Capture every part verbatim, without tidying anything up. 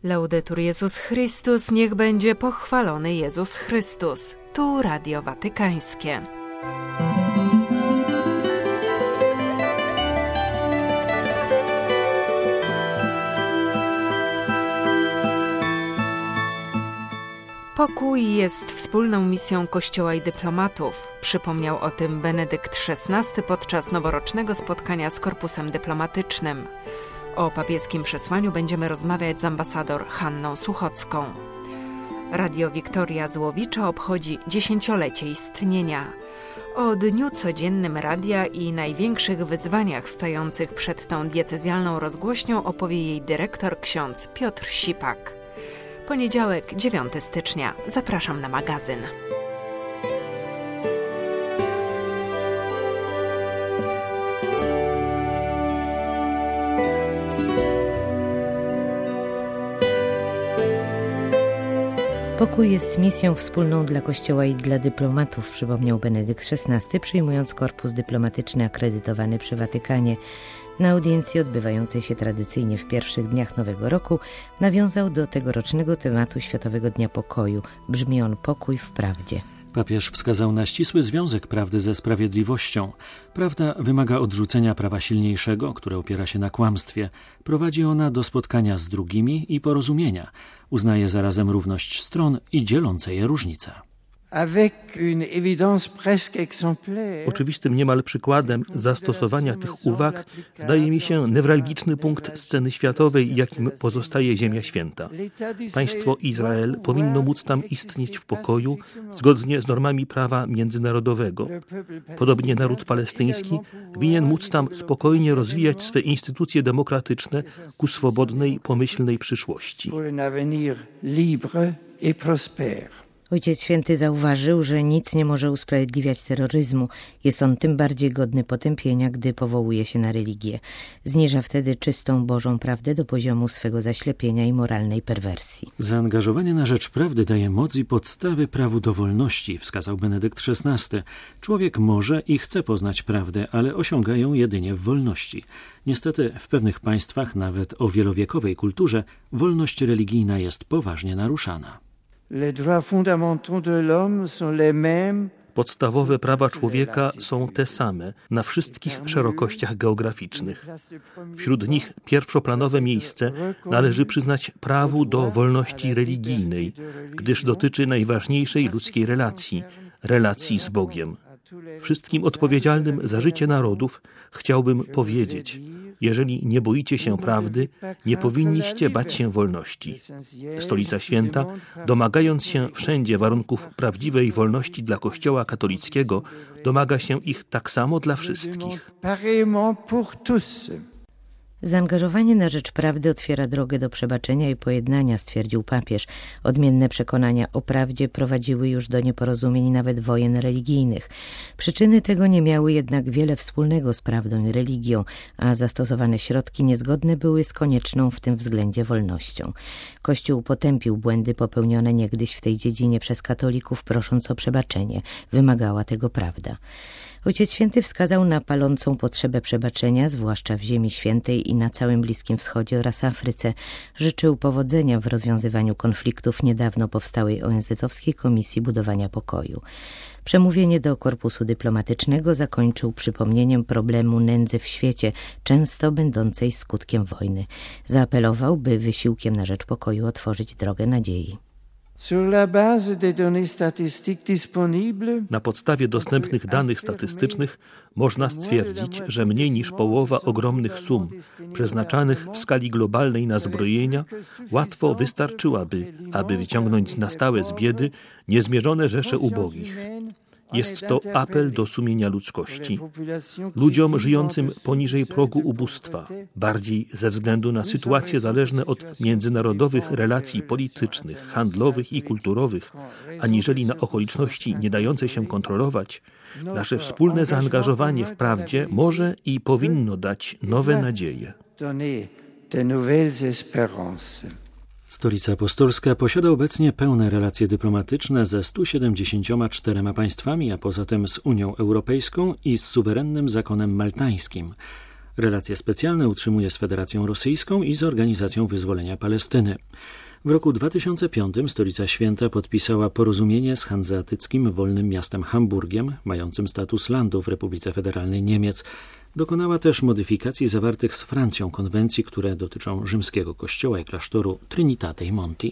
Laudetur Jezus Chrystus, niech będzie pochwalony Jezus Chrystus. Tu Radio Watykańskie. Pokój jest wspólną misją Kościoła i dyplomatów. Przypomniał o tym Benedykt szesnasty podczas noworocznego spotkania z Korpusem Dyplomatycznym. O papieskim przesłaniu będziemy rozmawiać z ambasador Hanną Suchocką. Radio Wiktoria z Łowicza obchodzi dziesięciolecie istnienia. O dniu codziennym radia i największych wyzwaniach stojących przed tą diecezjalną rozgłośnią opowie jej dyrektor ksiądz Piotr Sipak. Poniedziałek, dziewiątego stycznia. Zapraszam na magazyn. Pokój jest misją wspólną dla Kościoła i dla dyplomatów, przypomniał Benedykt szesnasty, przyjmując korpus dyplomatyczny akredytowany przy Watykanie. Na audiencji odbywającej się tradycyjnie w pierwszych dniach Nowego Roku nawiązał do tegorocznego tematu Światowego Dnia Pokoju. Brzmi on: pokój w prawdzie. Papież wskazał na ścisły związek prawdy ze sprawiedliwością. Prawda wymaga odrzucenia prawa silniejszego, które opiera się na kłamstwie. Prowadzi ona do spotkania z drugimi i porozumienia. Uznaje zarazem równość stron i dzielące je różnice. Oczywistym niemal przykładem zastosowania tych uwag zdaje mi się newralgiczny punkt sceny światowej, jakim pozostaje Ziemia Święta. Państwo Izrael powinno móc tam istnieć w pokoju, zgodnie z normami prawa międzynarodowego. Podobnie naród palestyński winien móc tam spokojnie rozwijać swe instytucje demokratyczne ku swobodnej, pomyślnej przyszłości. Ojciec Święty zauważył, że nic nie może usprawiedliwiać terroryzmu. Jest on tym bardziej godny potępienia, gdy powołuje się na religię. Zniża wtedy czystą Bożą prawdę do poziomu swego zaślepienia i moralnej perwersji. Zaangażowanie na rzecz prawdy daje moc i podstawy prawu do wolności, wskazał Benedykt szesnasty. Człowiek może i chce poznać prawdę, ale osiąga ją jedynie w wolności. Niestety w pewnych państwach, nawet o wielowiekowej kulturze, wolność religijna jest poważnie naruszana. Podstawowe prawa człowieka są te same na wszystkich szerokościach geograficznych. Wśród nich pierwszoplanowe miejsce należy przyznać prawu do wolności religijnej, gdyż dotyczy najważniejszej ludzkiej relacji, relacji z Bogiem. Wszystkim odpowiedzialnym za życie narodów chciałbym powiedzieć: jeżeli nie boicie się prawdy, nie powinniście bać się wolności. Stolica Święta, domagając się wszędzie warunków prawdziwej wolności dla Kościoła katolickiego, domaga się ich tak samo dla wszystkich. Zaangażowanie na rzecz prawdy otwiera drogę do przebaczenia i pojednania, stwierdził papież. Odmienne przekonania o prawdzie prowadziły już do nieporozumień, nawet wojen religijnych. Przyczyny tego nie miały jednak wiele wspólnego z prawdą i religią, a zastosowane środki niezgodne były z konieczną w tym względzie wolnością. Kościół potępił błędy popełnione niegdyś w tej dziedzinie przez katolików, prosząc o przebaczenie. Wymagała tego prawda. Ojciec Święty wskazał na palącą potrzebę przebaczenia, zwłaszcza w Ziemi Świętej i na całym Bliskim Wschodzie oraz Afryce. Życzył powodzenia w rozwiązywaniu konfliktów niedawno powstałej O N Z-owskiej Komisji Budowania Pokoju. Przemówienie do Korpusu Dyplomatycznego zakończył przypomnieniem problemu nędzy w świecie, często będącej skutkiem wojny. Zaapelował, by wysiłkiem na rzecz pokoju otworzyć drogę nadziei. Na podstawie dostępnych danych statystycznych można stwierdzić, że mniej niż połowa ogromnych sum przeznaczanych w skali globalnej na zbrojenia łatwo wystarczyłaby, aby wyciągnąć na stałe z biedy niezmierzone rzesze ubogich. Jest to apel do sumienia ludzkości. Ludziom żyjącym poniżej progu ubóstwa, bardziej ze względu na sytuacje zależne od międzynarodowych relacji politycznych, handlowych i kulturowych, aniżeli na okoliczności nie dające się kontrolować, nasze wspólne zaangażowanie w prawdzie może i powinno dać nowe nadzieje. Stolica Apostolska posiada obecnie pełne relacje dyplomatyczne ze stu siedemdziesięcioma czterema państwami, a poza tym z Unią Europejską i z suwerennym zakonem maltańskim. Relacje specjalne utrzymuje z Federacją Rosyjską i z Organizacją Wyzwolenia Palestyny. W roku dwa tysiące piątym Stolica Święta podpisała porozumienie z hanzeatyckim wolnym miastem Hamburgiem, mającym status landu w Republice Federalnej Niemiec. Dokonała też modyfikacji zawartych z Francją konwencji, które dotyczą rzymskiego kościoła i klasztoru Trinitate Monti.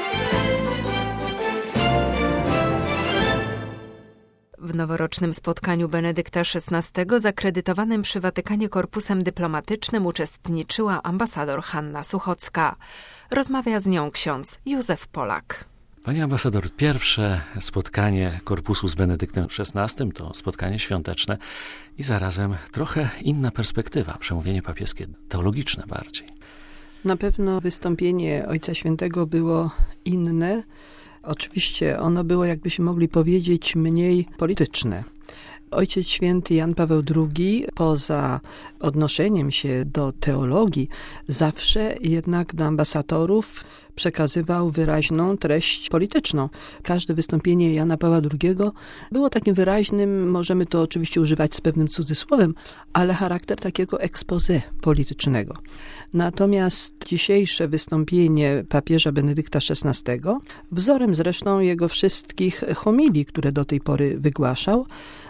W noworocznym spotkaniu Benedykta szesnastego zakredytowanym przy Watykanie korpusem dyplomatycznym uczestniczyła ambasador Hanna Suchocka. Rozmawia z nią ksiądz Józef Polak. Pani ambasador, pierwsze spotkanie korpusu z Benedyktem szesnastym to spotkanie świąteczne i zarazem trochę inna perspektywa, przemówienie papieskie teologiczne bardziej. Na pewno wystąpienie Ojca Świętego było inne. Oczywiście ono było, jakbyśmy mogli powiedzieć, mniej polityczne. Ojciec Święty Jan Paweł drugi, poza odnoszeniem się do teologii, zawsze jednak do ambasadorów przekazywał wyraźną treść polityczną. Każde wystąpienie Jana Pawła drugiego było takim wyraźnym, możemy to oczywiście używać z pewnym cudzysłowem, ale charakter takiego exposé politycznego. Natomiast dzisiejsze wystąpienie papieża Benedykta szesnastego, wzorem zresztą jego wszystkich homilii, które do tej pory wygłaszał,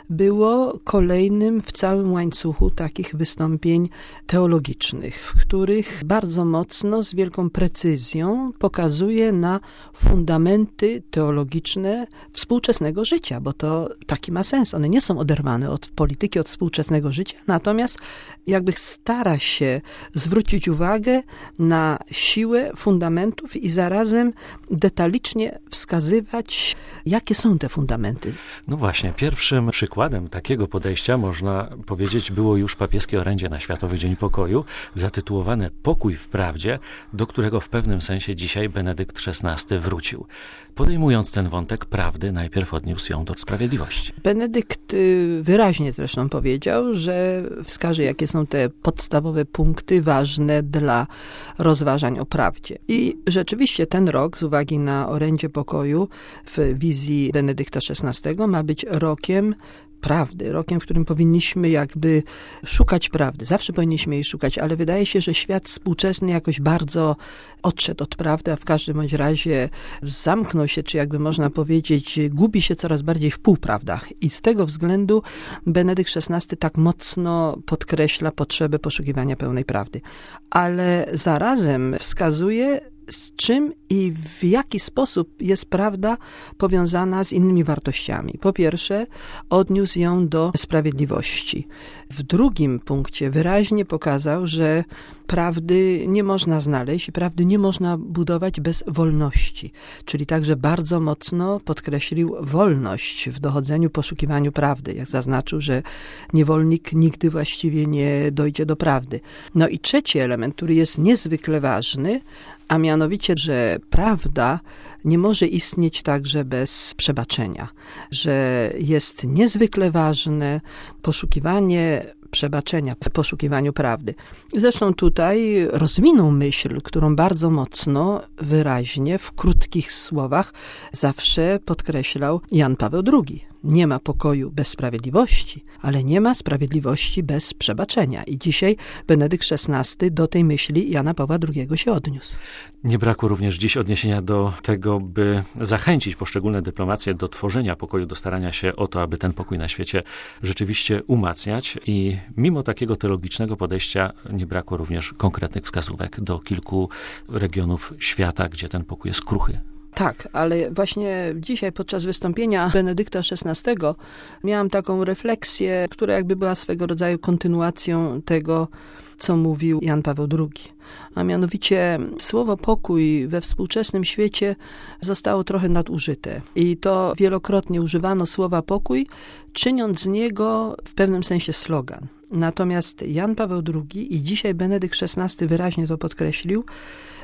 było kolejnym w całym łańcuchu takich wystąpień teologicznych, w których bardzo mocno, z wielką precyzją pokazuje na fundamenty teologiczne współczesnego życia, bo to taki ma sens. One nie są oderwane od polityki, od współczesnego życia, natomiast jakby stara się zwrócić uwagę na siłę fundamentów i zarazem detalicznie wskazywać, jakie są te fundamenty. No właśnie, pierwszym przykładem takiego podejścia, można powiedzieć, było już papieskie orędzie na Światowy Dzień Pokoju, zatytułowane Pokój w prawdzie, do którego w pewnym sensie dzisiaj Benedykt szesnasty wrócił. Podejmując ten wątek prawdy, najpierw odniósł ją do sprawiedliwości. Benedykt wyraźnie zresztą powiedział, że wskaże, jakie są te podstawowe punkty ważne dla rozważań o prawdzie. I rzeczywiście ten rok, z uwagi na orędzie pokoju w wizji Benedykta szesnastego, ma być rokiem prawdy, rokiem, w którym powinniśmy jakby szukać prawdy. Zawsze powinniśmy jej szukać, ale wydaje się, że świat współczesny jakoś bardzo odszedł od prawdy, a w każdym bądź razie zamknął się, czy jakby można powiedzieć, gubi się coraz bardziej w półprawdach. I z tego względu Benedykt szesnasty tak mocno podkreśla potrzebę poszukiwania pełnej prawdy. Ale zarazem wskazuje, z czym i w jaki sposób jest prawda powiązana z innymi wartościami. Po pierwsze, odniósł ją do sprawiedliwości. W drugim punkcie wyraźnie pokazał, że prawdy nie można znaleźć i prawdy nie można budować bez wolności. Czyli także bardzo mocno podkreślił wolność w dochodzeniu, poszukiwaniu prawdy. Jak zaznaczył, że niewolnik nigdy właściwie nie dojdzie do prawdy. No i trzeci element, który jest niezwykle ważny, a mianowicie, że prawda nie może istnieć także bez przebaczenia, że jest niezwykle ważne poszukiwanie przebaczenia, poszukiwaniu prawdy. Zresztą tutaj rozwinął myśl, którą bardzo mocno, wyraźnie, w krótkich słowach zawsze podkreślał Jan Paweł drugi. Nie ma pokoju bez sprawiedliwości, ale nie ma sprawiedliwości bez przebaczenia. I dzisiaj Benedykt szesnasty do tej myśli Jana Pawła drugiego się odniósł. Nie brakło również dziś odniesienia do tego, by zachęcić poszczególne dyplomacje do tworzenia pokoju, do starania się o to, aby ten pokój na świecie rzeczywiście umacniać. I mimo takiego teologicznego podejścia nie brakło również konkretnych wskazówek do kilku regionów świata, gdzie ten pokój jest kruchy. Tak, ale właśnie dzisiaj podczas wystąpienia Benedykta szesnastego miałam taką refleksję, która jakby była swego rodzaju kontynuacją tego, co mówił Jan Paweł drugi. A mianowicie słowo pokój we współczesnym świecie zostało trochę nadużyte. I to wielokrotnie używano słowa pokój, czyniąc z niego w pewnym sensie slogan. Natomiast Jan Paweł drugi i dzisiaj Benedykt szesnasty wyraźnie to podkreślił,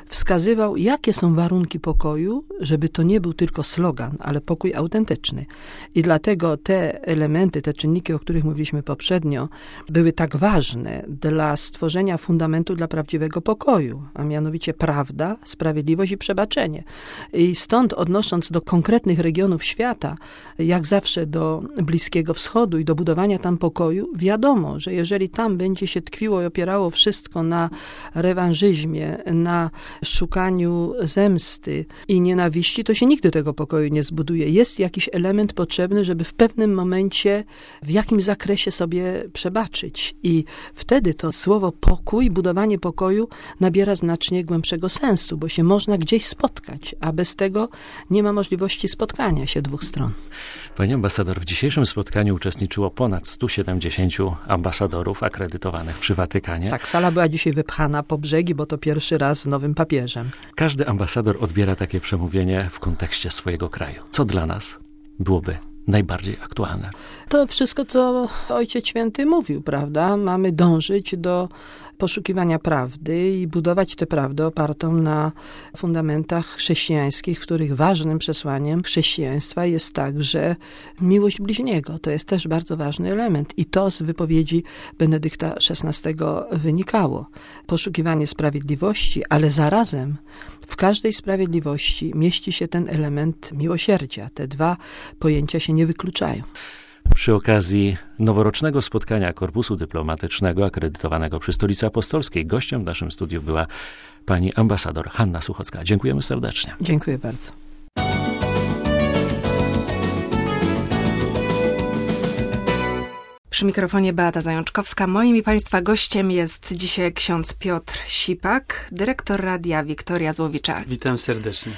wskazywał, jakie są warunki pokoju, żeby to nie był tylko slogan, ale pokój autentyczny. I dlatego te elementy, te czynniki, o których mówiliśmy poprzednio, były tak ważne dla stworzenia fundamentu dla prawdziwego pokoju, a mianowicie prawda, sprawiedliwość i przebaczenie. I stąd odnosząc do konkretnych regionów świata, jak zawsze do Bliskiego Wschodu i do budowania tam pokoju, wiadomo, że jeżeli tam będzie się tkwiło i opierało wszystko na rewanżyzmie, na szukaniu zemsty i nienawiści, to się nigdy tego pokoju nie zbuduje. Jest jakiś element potrzebny, żeby w pewnym momencie w jakimś zakresie sobie przebaczyć. I wtedy to słowo pokój, budowanie pokoju nabiera znacznie głębszego sensu, bo się można gdzieś spotkać, a bez tego nie ma możliwości spotkania się dwóch stron. Pani ambasador, w dzisiejszym spotkaniu uczestniczyło ponad stu siedemdziesięciu ambasadorów akredytowanych przy Watykanie. Tak, sala była dzisiaj wypchana po brzegi, bo to pierwszy raz z nowym papieżem. Każdy ambasador odbiera takie przemówienie w kontekście swojego kraju. Co dla nas byłoby najbardziej aktualne? To wszystko, co Ojciec Święty mówił, prawda? Mamy dążyć do poszukiwania prawdy i budować tę prawdę opartą na fundamentach chrześcijańskich, w których ważnym przesłaniem chrześcijaństwa jest także miłość bliźniego. To jest też bardzo ważny element i to z wypowiedzi Benedykta szesnastego wynikało. Poszukiwanie sprawiedliwości, ale zarazem w każdej sprawiedliwości mieści się ten element miłosierdzia. Te dwa pojęcia się nie wykluczają. Przy okazji noworocznego spotkania Korpusu Dyplomatycznego akredytowanego przy Stolicy Apostolskiej gościem w naszym studiu była pani ambasador Hanna Suchocka. Dziękujemy serdecznie. Dziękuję bardzo. Przy mikrofonie Beata Zajączkowska. Moim i Państwa gościem jest dzisiaj ksiądz Piotr Sipak, dyrektor radia Wiktoria Złowicza. Witam serdecznie.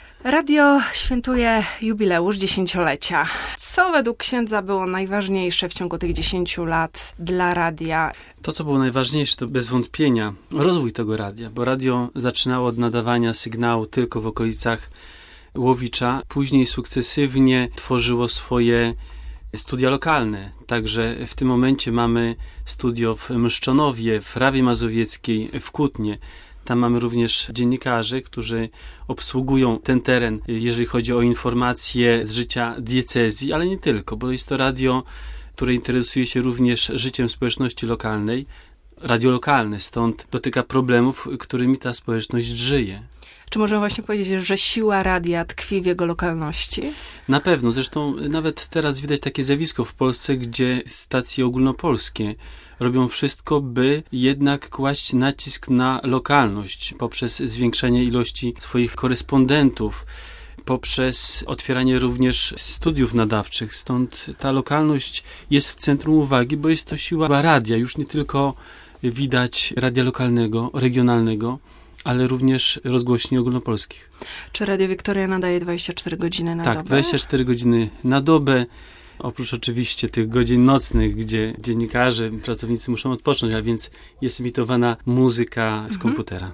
Radio świętuje jubileusz dziesięciolecia. Co według księdza było najważniejsze w ciągu tych dziesięciu lat dla radia? To, co było najważniejsze, to bez wątpienia rozwój tego radia, bo radio zaczynało od nadawania sygnału tylko w okolicach Łowicza, później sukcesywnie tworzyło swoje studia lokalne. Także w tym momencie mamy studio w Mszczonowie, w Rawie Mazowieckiej, w Kutnie. Tam mamy również dziennikarzy, którzy obsługują ten teren, jeżeli chodzi o informacje z życia diecezji, ale nie tylko, bo jest to radio, które interesuje się również życiem społeczności lokalnej. Radio lokalne, stąd dotyka problemów, którymi ta społeczność żyje. Czy możemy właśnie powiedzieć, że siła radia tkwi w jego lokalności? Na pewno. Zresztą nawet teraz widać takie zjawisko w Polsce, gdzie stacje ogólnopolskie robią wszystko, by jednak kłaść nacisk na lokalność poprzez zwiększenie ilości swoich korespondentów, poprzez otwieranie również studiów nadawczych. Stąd ta lokalność jest w centrum uwagi, bo jest to siła radia. Już nie tylko widać radia lokalnego, regionalnego, ale również rozgłośni ogólnopolskich. Czy Radio Wiktoria nadaje dwadzieścia cztery godziny na tak, dobę? Tak, dwadzieścia cztery godziny na dobę. Oprócz oczywiście tych godzin nocnych, gdzie dziennikarze, pracownicy muszą odpocząć, a więc jest emitowana muzyka z mhm. komputera.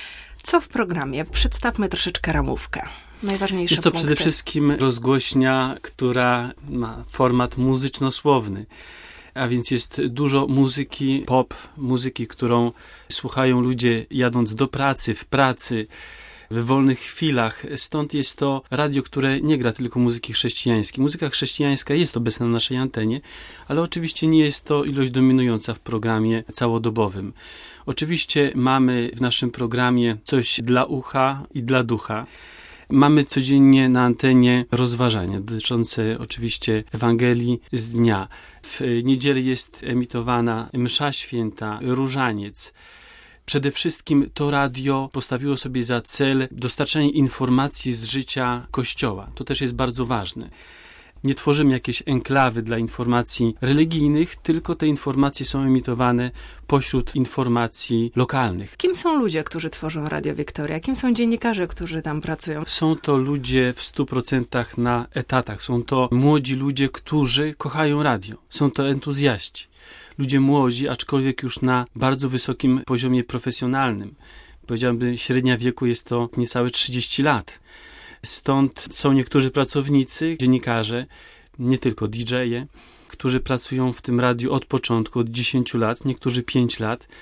Co w programie? Przedstawmy troszeczkę ramówkę. Najważniejsze Jest to punkty. Przede wszystkim rozgłośnia, która ma format muzyczno-słowny. A więc jest dużo muzyki pop, muzyki, którą słuchają ludzie jadąc do pracy, w pracy, w wolnych chwilach. Stąd jest to radio, które nie gra tylko muzyki chrześcijańskiej. Muzyka chrześcijańska jest obecna na naszej antenie, ale oczywiście nie jest to ilość dominująca w programie całodobowym. Oczywiście mamy w naszym programie coś dla ucha i dla ducha. Mamy codziennie na antenie rozważania dotyczące oczywiście Ewangelii z dnia. W niedzielę jest emitowana msza święta, różaniec. Przede wszystkim to radio postawiło sobie za cel dostarczenie informacji z życia Kościoła. To też jest bardzo ważne. Nie tworzymy jakiejś enklawy dla informacji religijnych, tylko te informacje są emitowane pośród informacji lokalnych. Kim są ludzie, którzy tworzą Radio Wiktoria? Kim są dziennikarze, którzy tam pracują? Są to ludzie w stu procentach na etatach. Są to młodzi ludzie, którzy kochają radio. Są to entuzjaści. Ludzie młodzi, aczkolwiek już na bardzo wysokim poziomie profesjonalnym. Powiedziałbym, średnia wieku jest to niecałe trzydzieści lat. Stąd są niektórzy pracownicy, dziennikarze, nie tylko didżeje, którzy pracują w tym radiu od początku, od dziesięciu lat, niektórzy pięć lat.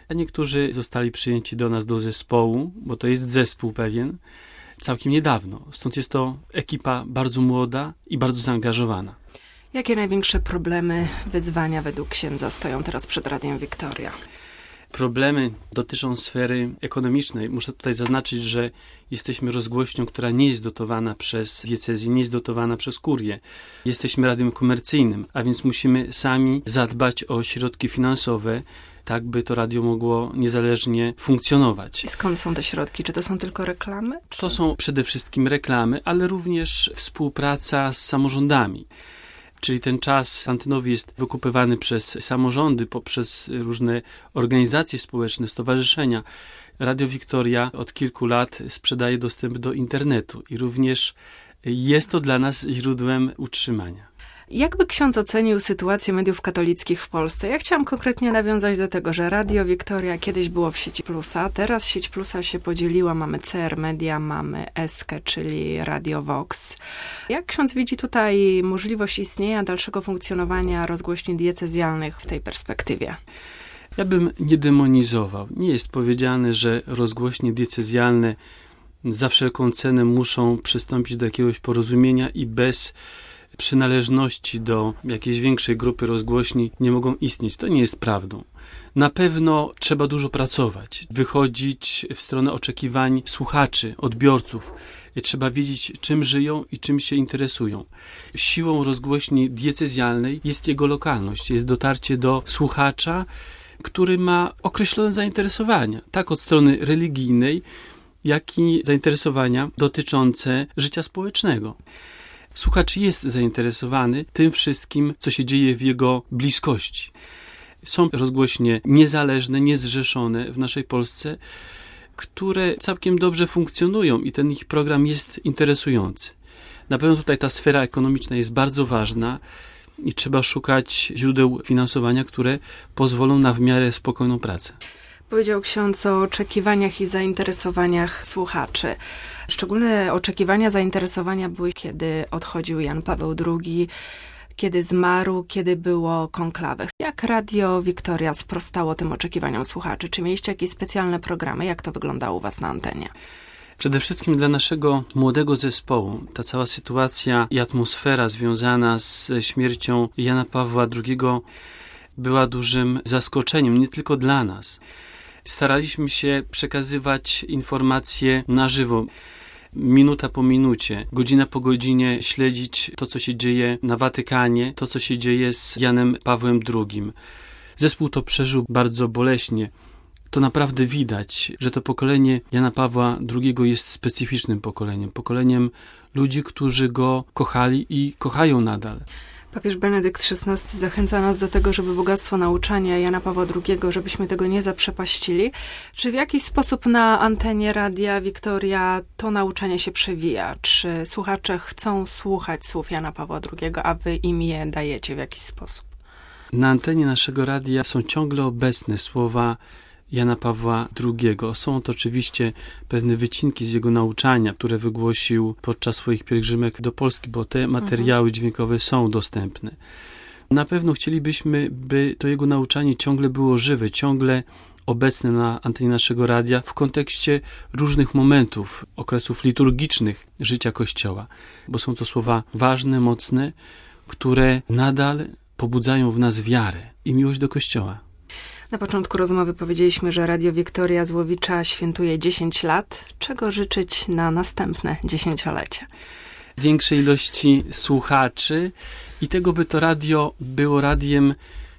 a niektórzy zostali przyjęci do nas do zespołu, bo to jest zespół pewien, całkiem niedawno. Stąd jest to ekipa bardzo młoda i bardzo zaangażowana. Jakie największe problemy, wyzwania według księdza stoją teraz przed Radiem Wiktoria? Problemy dotyczą sfery ekonomicznej. Muszę tutaj zaznaczyć, że jesteśmy rozgłośnią, która nie jest dotowana przez diecezję, nie jest dotowana przez kurię. Jesteśmy radiem komercyjnym, a więc musimy sami zadbać o środki finansowe, tak by to radio mogło niezależnie funkcjonować. I skąd są te środki? Czy to są tylko reklamy? Czy... To są przede wszystkim reklamy, ale również współpraca z samorządami. Czyli ten czas antenowy jest wykupywany przez samorządy, poprzez różne organizacje społeczne, stowarzyszenia. Radio Wiktoria od kilku lat sprzedaje dostęp do internetu i również jest to dla nas źródłem utrzymania. Jakby ksiądz ocenił sytuację mediów katolickich w Polsce? Ja chciałam konkretnie nawiązać do tego, że Radio Wiktoria kiedyś było w sieci Plusa, teraz sieć Plusa się podzieliła, mamy C R Media, mamy Eskę, czyli Radio Vox. Jak ksiądz widzi tutaj możliwość istnienia dalszego funkcjonowania rozgłośni diecezjalnych w tej perspektywie? Ja bym nie demonizował. Nie jest powiedziane, że rozgłośnie diecezjalne za wszelką cenę muszą przystąpić do jakiegoś porozumienia i bez przynależności do jakiejś większej grupy rozgłośni nie mogą istnieć. To nie jest prawdą. Na pewno trzeba dużo pracować, wychodzić w stronę oczekiwań słuchaczy, odbiorców. Trzeba wiedzieć, czym żyją i czym się interesują. Siłą rozgłośni diecezjalnej jest jego lokalność, jest dotarcie do słuchacza, który ma określone zainteresowania, tak od strony religijnej, jak i zainteresowania dotyczące życia społecznego. Słuchacz jest zainteresowany tym wszystkim, co się dzieje w jego bliskości. Są rozgłośnie niezależne, niezrzeszone w naszej Polsce, które całkiem dobrze funkcjonują i ten ich program jest interesujący. Na pewno tutaj ta sfera ekonomiczna jest bardzo ważna i trzeba szukać źródeł finansowania, które pozwolą na w miarę spokojną pracę. Powiedział ksiądz o oczekiwaniach i zainteresowaniach słuchaczy. Szczególne oczekiwania, zainteresowania były, kiedy odchodził Jan Paweł drugi, kiedy zmarł, kiedy było konklawe. Jak Radio Wiktoria sprostało tym oczekiwaniom słuchaczy? Czy mieliście jakieś specjalne programy? Jak to wyglądało u was na antenie? Przede wszystkim dla naszego młodego zespołu ta cała sytuacja i atmosfera związana z śmiercią Jana Pawła drugiego była dużym zaskoczeniem, nie tylko dla nas. Staraliśmy się przekazywać informacje na żywo, minuta po minucie, godzina po godzinie śledzić to, co się dzieje na Watykanie, to, co się dzieje z Janem Pawłem drugim. Zespół to przeżył bardzo boleśnie. To naprawdę widać, że to pokolenie Jana Pawła drugiego jest specyficznym pokoleniem, pokoleniem ludzi, którzy go kochali i kochają nadal. Papież Benedykt szesnasty zachęca nas do tego, żeby bogactwo nauczania Jana Pawła drugiego, żebyśmy tego nie zaprzepaścili. Czy w jakiś sposób na antenie Radia Wiktoria to nauczanie się przewija? Czy słuchacze chcą słuchać słów Jana Pawła drugiego, a wy im je dajecie w jakiś sposób? Na antenie naszego radia są ciągle obecne słowa Jana Pawła drugiego. Są to oczywiście pewne wycinki z jego nauczania, które wygłosił podczas swoich pielgrzymek do Polski, bo te materiały mhm. dźwiękowe są dostępne. Na pewno chcielibyśmy, by to jego nauczanie ciągle było żywe, ciągle obecne na antenie naszego radia w kontekście różnych momentów, okresów liturgicznych życia Kościoła, bo są to słowa ważne, mocne, które nadal pobudzają w nas wiarę i miłość do Kościoła. Na początku rozmowy powiedzieliśmy, że Radio Wiktoria z Łowicza świętuje dziesięć lat. Czego życzyć na następne dziesięciolecie? Większej ilości słuchaczy i tego, by to radio było radiem,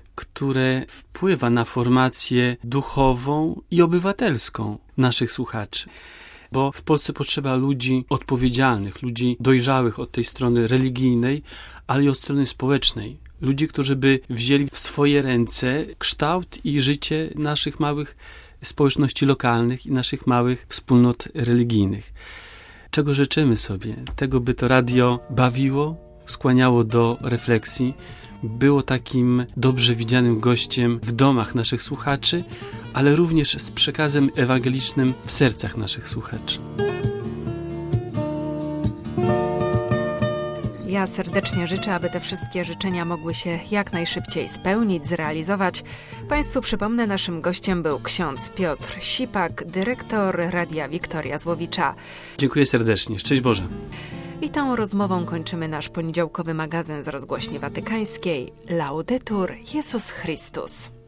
które wpływa na formację duchową i obywatelską naszych słuchaczy. Bo w Polsce potrzeba ludzi odpowiedzialnych, ludzi dojrzałych od tej strony religijnej, ale i od strony społecznej. Ludzi, którzy by wzięli w swoje ręce kształt i życie naszych małych społeczności lokalnych i naszych małych wspólnot religijnych. Czego życzymy sobie? Tego, by to radio bawiło, skłaniało do refleksji, było takim dobrze widzianym gościem w domach naszych słuchaczy, ale również z przekazem ewangelicznym w sercach naszych słuchaczy. Ja serdecznie życzę, aby te wszystkie życzenia mogły się jak najszybciej spełnić, zrealizować. Państwu przypomnę, naszym gościem był ksiądz Piotr Sipak, dyrektor Radia Wiktoria Złowicza. Dziękuję serdecznie. Szczęść Boże. I tą rozmową kończymy nasz poniedziałkowy magazyn z Rozgłośni Watykańskiej. Laudetur Jezus Chrystus.